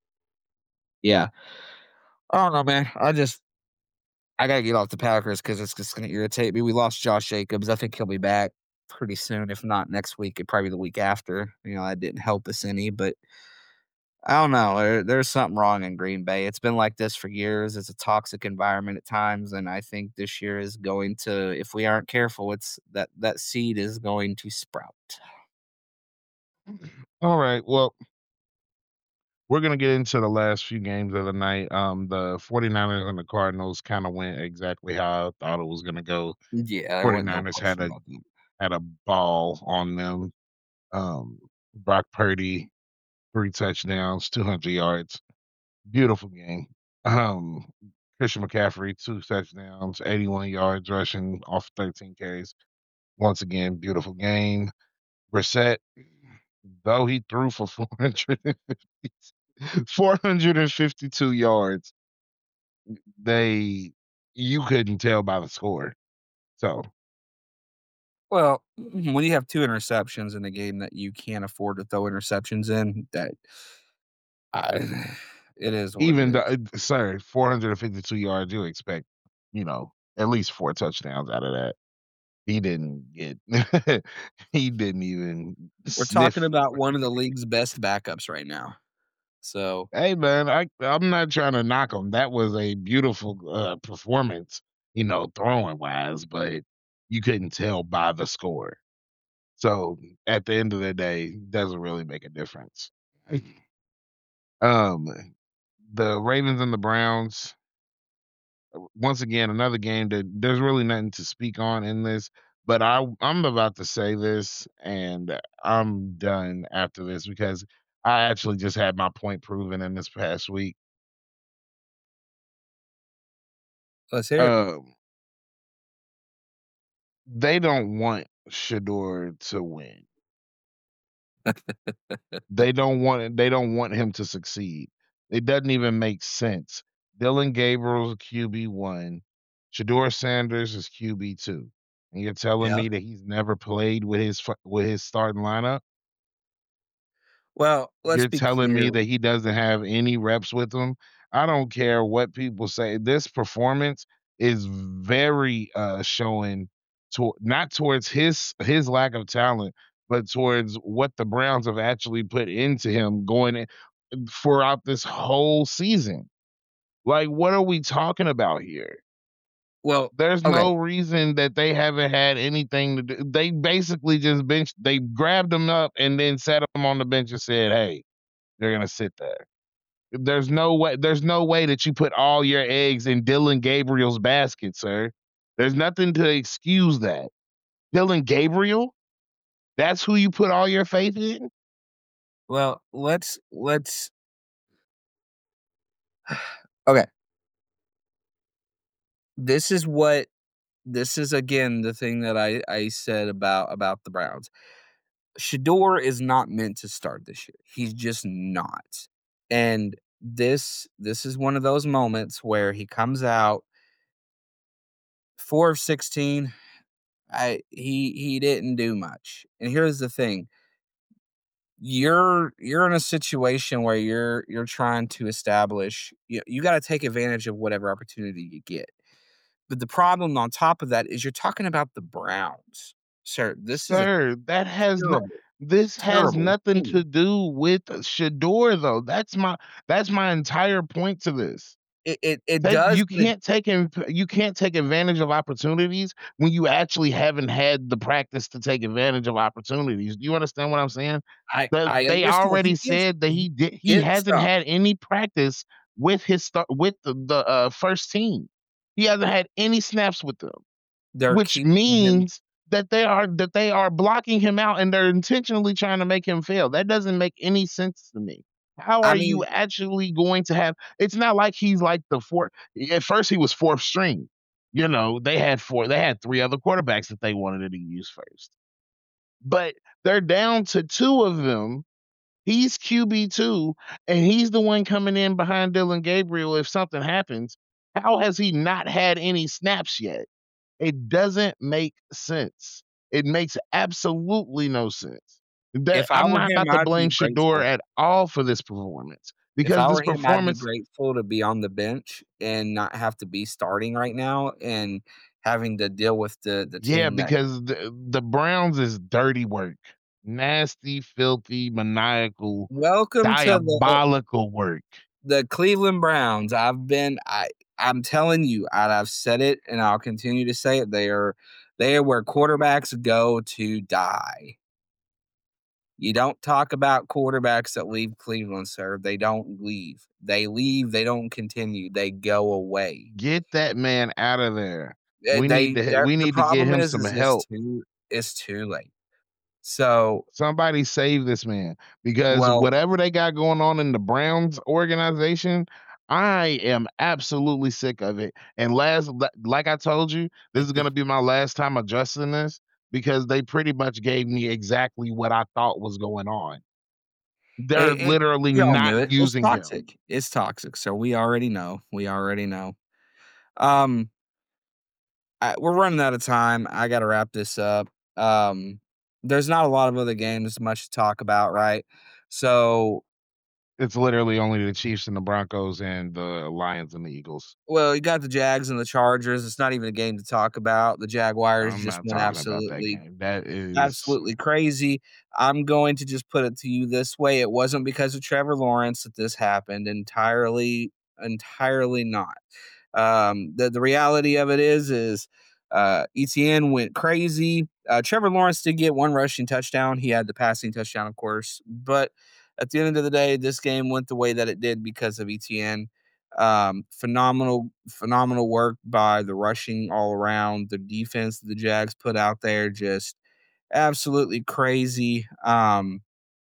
yeah. I don't know, man. I just I gotta get off the Packers because it's just gonna irritate me. We lost Josh Jacobs. I think he'll be back pretty soon. If not next week, it probably the week after. You know, that didn't help us any, but I don't know. There, there's something wrong in Green Bay. It's been like this for years. It's a toxic environment at times, and I think this year is going to, if we aren't careful, it's that that seed is going to sprout. All right. Well, we're going to get into the last few games of the night. Um, the 49ers and the Cardinals kind of went exactly how I thought it was going to go. Yeah, there wasn't no 49ers had question a about that. had a ball on them. Um, Brock Purdy, three touchdowns, two hundred yards. Beautiful game. Um, Christian McCaffrey, two touchdowns, eighty-one yards rushing off thirteen carries. Once again, beautiful game. Brissett, though he threw for four hundred fifty, four hundred fifty-two yards, they you couldn't tell by the score. So, Well, when you have two interceptions in a game that you can't afford to throw interceptions in, that I, it is what it even the is. uh, sir, four hundred fifty-two yards, you expect, you know, at least four touchdowns out of that. He didn't get he didn't even We're talking sniff about four one of the touchdowns. league's best backups right now. So, Hey man, I I'm not trying to knock him. That was a beautiful uh, performance, you know, throwing wise, but you couldn't tell by the score. So at the end of the day, doesn't really make a difference. Um, the Ravens and the Browns, once again, another game that there's really nothing to speak on in this. But I I'm about to say this, and I'm done after this because I actually just had my point proven in this past week. let's hear it. Um, they don't want Shador to win. They don't want they don't want him to succeed. It doesn't even make sense Dylan Gabriel's Q B one. Shedeur Sanders is Q B two. And you're telling Yeah. me that he's never played with his fu- with his starting lineup? Well, let's You're be telling clear. me that he doesn't have any reps with him? I don't care what people say. This performance is very uh showing to not towards his his lack of talent, but towards what the Browns have actually put into him going in, throughout this whole season. Like, what are we talking about here? Well, There's okay. no reason that they haven't had anything to do. They basically just benched, they grabbed him up and then set him on the bench and said, "Hey, they're gonna sit there." There's no way. There's no way that you put all your eggs in Dylan Gabriel's basket, sir. There's nothing to excuse that. Dylan Gabriel, that's who you put all your faith in. Well, let's let's okay. This is what this is again the thing that I I said about about the Browns. Shedeur is not meant to start this year. He's just not. And this this is one of those moments where he comes out four of sixteen. I he he didn't do much. And here's the thing. You're you're in a situation where you're you're trying to establish you, you got to take advantage of whatever opportunity you get. But the problem on top of that is you're talking about the Browns. Sir, this is a Sir, that has not terrible, this has terrible nothing team. to do with Shedeur, though. That's my that's my entire point to this. It it, it Take does, you but it, can't take in, you can't take advantage of opportunities when you actually haven't had the practice to take advantage of opportunities. Do you understand what I'm saying? I That I they understand already he gets said that he he did he gets hasn't stuff. had any practice with his start with the, the uh, first team. He hasn't had any snaps with them, They're which keeping him. means that they are that they are blocking him out and they're intentionally trying to make him fail. That doesn't make any sense to me. How I are you mean, actually going to have it's not like he's like the fourth at first he was fourth string. You know, they had four they had three other quarterbacks that they wanted to use first. But they're down to two of them. He's Q B two, and he's the one coming in behind Dylan Gabriel if something happens. How has he not had any snaps yet? It doesn't make sense. It makes absolutely no sense. That if I I'm were not him, about to I'd be blame Shedeur grateful. at all for this performance If because I this were him, I'd be performance, grateful to be on the bench and not have to be starting right now and having to deal with the the yeah, team that because the, the Browns is dirty work, nasty, filthy, maniacal, welcome to the diabolical work. the Cleveland Browns. I've been I I'm telling you, and I've said it and I'll continue to say it. They are they are where quarterbacks go to die. You don't talk about quarterbacks that leave Cleveland, sir. They don't leave. They leave, they don't continue. They go away. Get that man out of there. Eh, We need They to they're we the need to get problem him is some is it's help. too it's too late. So, Somebody save this man because well, whatever they got going on in the Browns organization, I am absolutely sick of it. And last, li- like I told you, this is going to be my last time addressing this because they pretty much gave me exactly what I thought was going on. They're it, it literally we all not knew it. It's using him. toxic. It's toxic. So we already know. We already know. Um I, we're running out of time. I got to wrap this up. Um, there's not a lot of other games much to talk about, right? So, It's literally only the Chiefs and the Broncos and the Lions and the Eagles. well, you got the Jags and the Chargers. It's not even a game to talk about. The Jaguars I'm just not went talking about that absolutely, game. That is absolutely crazy. I'm going to just put it to you this way: it wasn't because of Trevor Lawrence that this happened. Entirely, entirely not. Um, the the reality of it is is uh, E T N went crazy. Uh, Trevor Lawrence did get one rushing touchdown. He had the passing touchdown, of course, but at the end of the day, this game went the way that it did because of E T N. Um, phenomenal, phenomenal work by the rushing all around. The defense the Jags put out there just absolutely crazy. Um,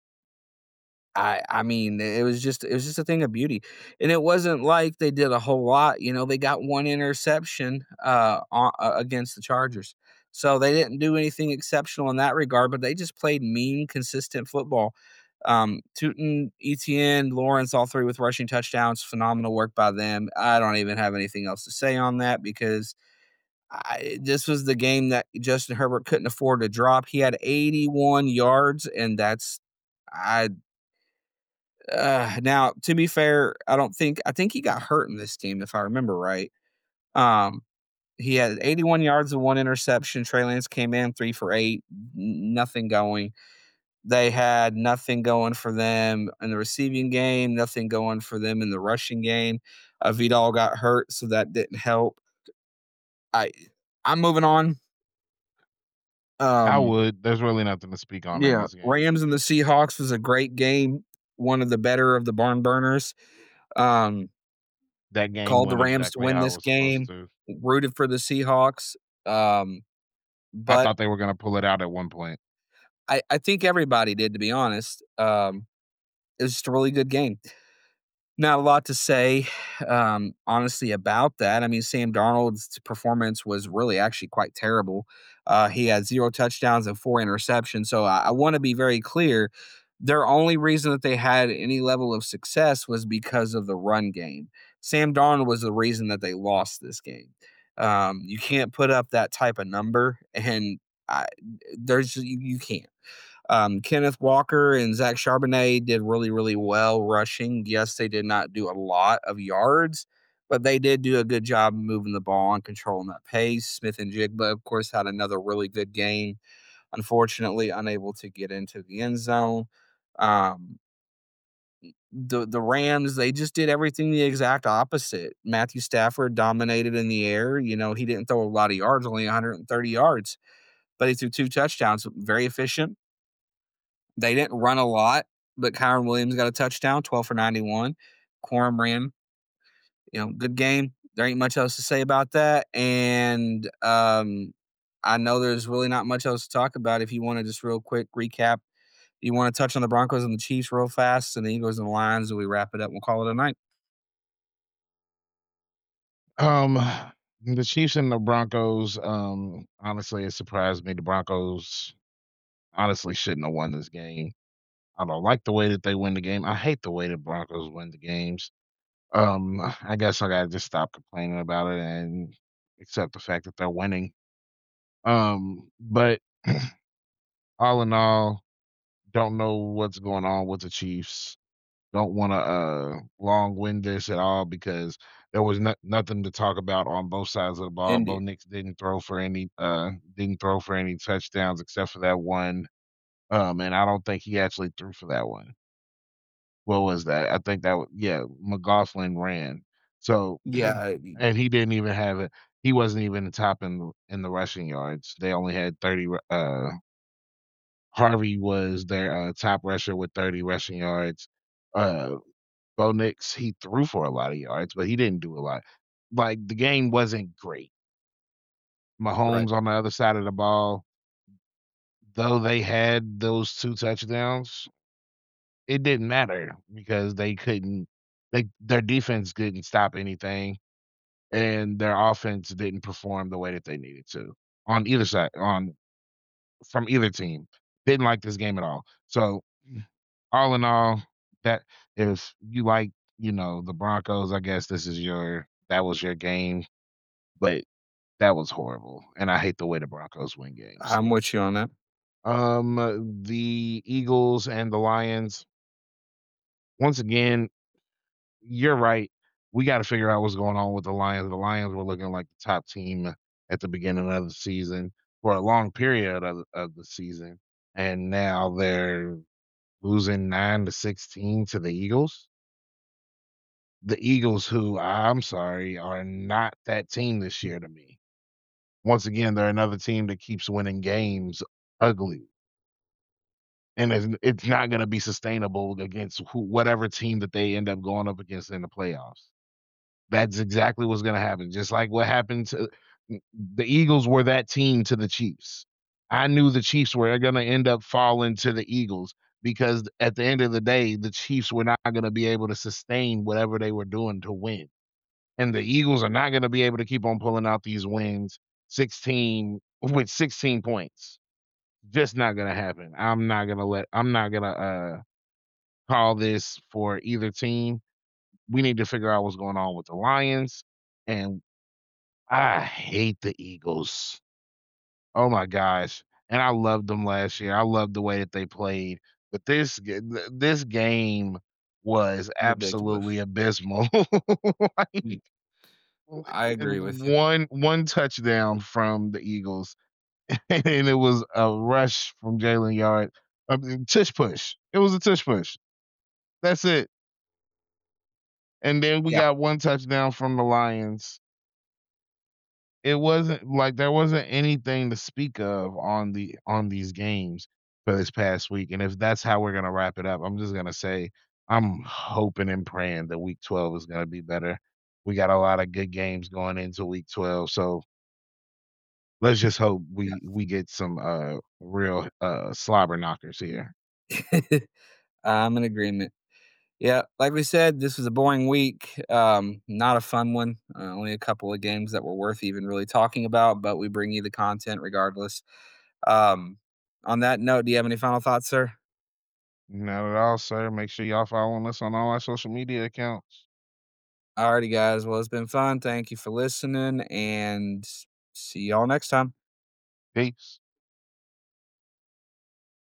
I I mean, it was just it was just a thing of beauty, and it wasn't like they did a whole lot. You know, they got one interception uh, on, uh against the Chargers, so they didn't do anything exceptional in that regard. But they just played mean, consistent football. Um, Tootin, Etienne, Lawrence, all three with rushing touchdowns. Phenomenal work by them. I don't even have anything else to say on that because I, this was the game that Justin Herbert couldn't afford to drop. He had eighty-one yards, and that's I. Uh, now, to be fair, I don't think I think he got hurt in this game, if I remember right. Um, he had eighty-one yards and one interception. Trey Lance came in three for eight, n- nothing going. They had nothing going for them in the receiving game, nothing going for them in the rushing game. Uh, Vidal got hurt, so that didn't help. I I'm moving on. I Um, would. There's really nothing to speak on in yeah, this game. Rams and the Seahawks was a great game, one of the better of the barn burners. Um, That game called the went Rams to exactly win how it this was supposed game, to. rooted for the Seahawks. Um, I but thought they were gonna pull it out at one point. I, I think everybody did, to be honest. Um, it was just a really good game. Not a lot to say, um, honestly, about that. I mean, Sam Darnold's performance was really actually quite terrible. Uh, he had zero touchdowns and four interceptions. So I, I want to be very clear. Their only reason that they had any level of success was because of the run game. Sam Darnold was the reason that they lost this game. Um, you can't put up that type of number, and I, there's you, you can't. Um, Kenneth Walker and Zach Charbonnet did really, really well rushing. Yes, they did not do a lot of yards, but they did do a good job moving the ball and controlling that pace. Smith and Jigba, of course, had another really good game. Unfortunately, unable to get into the end zone. Um, the the Rams, they just did everything the exact opposite. Matthew Stafford dominated in the air. You know, he didn't throw a lot of yards, only one hundred thirty yards, but he threw two touchdowns. Very efficient. They didn't run a lot, but Kyron Williams got a touchdown, twelve for ninety-one. Quorum ran, you know, good game. There ain't much else to say about that. And um, I know there's really not much else to talk about. If you want to just real quick recap, you want to touch on the Broncos and the Chiefs real fast, and the Eagles and the Lions, and we wrap it up and we'll call it a night. Um, the Chiefs and the Broncos. Um, honestly, it surprised me. The Broncos honestly shouldn't have won this game. I don't like the way that they win the game. I hate the way the Broncos win the games. Um, I guess I gotta just stop complaining about it and accept the fact that they're winning. Um, but all in all, don't know what's going on with the Chiefs. Don't want to uh long wind this at all because there was no, nothing to talk about on both sides of the ball. Bo Indeed. Nix didn't throw for any uh didn't throw for any touchdowns except for that one. Um, and I don't think he actually threw for that one. What was that? I think that was yeah, McLaughlin ran. So Yeah. and he didn't even have it. He wasn't even the top in the in the rushing yards. They only had thirty. ru- Uh, Harvey was their uh, top rusher with thirty rushing yards. Uh, Bo Nix, he threw for a lot of yards, but he didn't do a lot. Like the game wasn't great. Right. Mahomes on the other side of the ball, though they had those two touchdowns, it didn't matter because they couldn't. They their defense didn't stop anything, and their offense didn't perform the way that they needed to on either side. On from either team, didn't like this game at all. So all in all, that if you like, you know, the Broncos, I guess this is your that was your game, but that was horrible, and I hate the way the Broncos win games. I'm with you on that. Um, the Eagles and the Lions. Once again, you're right. We got to figure out what's going on with the Lions. The Lions were looking like the top team at the beginning of the season for a long period of, of the season, and now they're losing nine to sixteen to the Eagles. The Eagles, who I'm sorry, are not that team this year to me. Once again, they're another team that keeps winning games ugly, and it's, it's not going to be sustainable against who, whatever team that they end up going up against in the playoffs. That's exactly what's going to happen. Just like what happened to the Eagles were that team to the Chiefs. I knew the Chiefs were going to end up falling to the Eagles because at the end of the day, the Chiefs were not going to be able to sustain whatever they were doing to win. And the Eagles are not going to be able to keep on pulling out these wins sixteen with sixteen points. Just not going to happen. I'm not going to let I'm not going to uh call this for either team. We need to figure out what's going on with the Lions, and I hate the Eagles. Oh my gosh, and I loved them last year. I loved the way that they played, but this g th this game was Ridiculous. absolutely abysmal. Mm. Like, I agree with you. one one touchdown from the Eagles, and it was a rush from Jalen Yard. I mean, tush push. It was a tush push. That's it. And then we Yeah. got one touchdown from the Lions. It wasn't like there wasn't anything to speak of on the on these games for this past week, and if that's how we're gonna wrap it up, I'm just gonna say I'm hoping and praying that week twelve is gonna be better. We got a lot of good games going into week twelve, so let's just hope Yeah. we we get some uh real uh slobber knockers here. I'm in agreement. Yeah, like we said, this was a boring week. Um, not a fun one. Uh, only a couple of games that were worth even really talking about, but we bring you the content regardless. Um, on that note, do you have any final thoughts, sir? Not at all, sir. Make sure y'all following us on all our social media accounts. Alrighty, guys. Well, it's been fun. Thank you for listening, and see y'all next time. Peace.